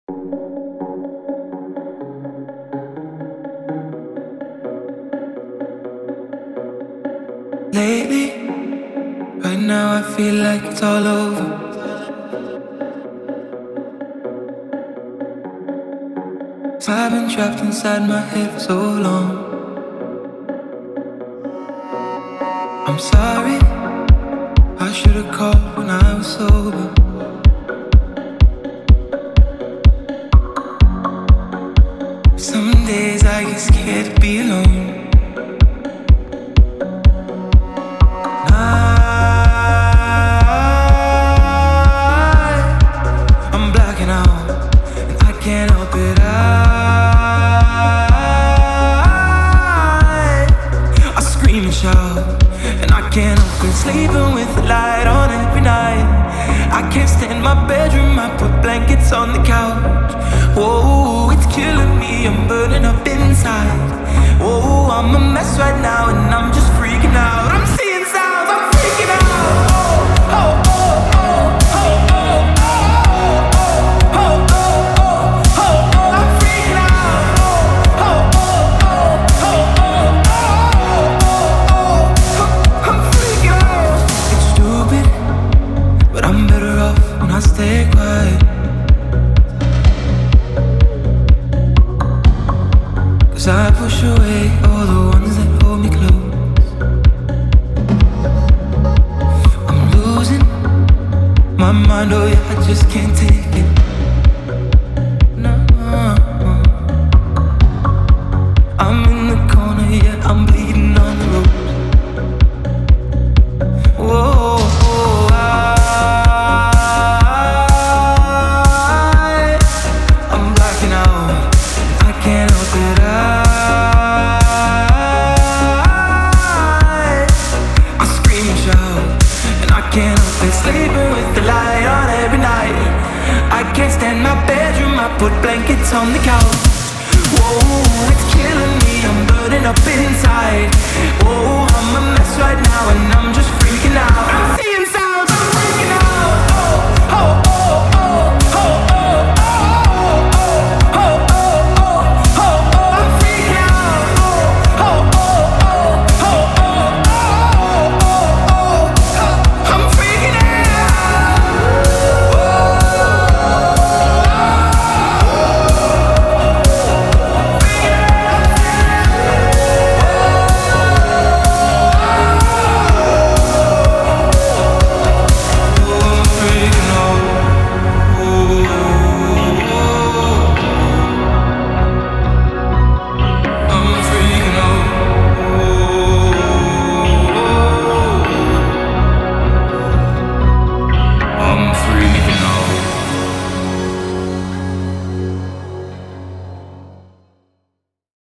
Lately, right now I feel like it's all over. So I've been trapped inside my head for so long. I'm sorry, I should've called when I was sober. Some days I get scared to be alone. I'm blacking out, and I can't help it. I scream and shout, and I can't help it. Sleeping with the light on every night. I can't stand my bedroom. I put blankets on the couch. Whoa, it's killing me. I'm burning up inside. Whoa, I'm a mess right now, and I'm just freaking out. I'm seeing sounds. I'm freaking out. Oh, oh, oh, oh, oh, oh, oh, oh, oh, oh, oh. I'm freaking out. Oh, oh, oh, oh, oh, oh, oh. I'm freaking out. It's stupid, but I'm better off when I stay quiet. 'Cause I push away all the ones that hold me close. I'm losing my mind, oh yeah, I just can't take it. No, I'm in the corner, yeah, I'm bleeding on the road. Whoa, I'm blacking out, I can't help it. I scream and shout, and I can't help it. Sleeping with the light on every night. I can't stand my bedroom. I put blankets on the couch. Whoa, it's killing me. I'm burning up inside. Whoa, I'm a mess right now, and I'm just freaking out. I'm seeing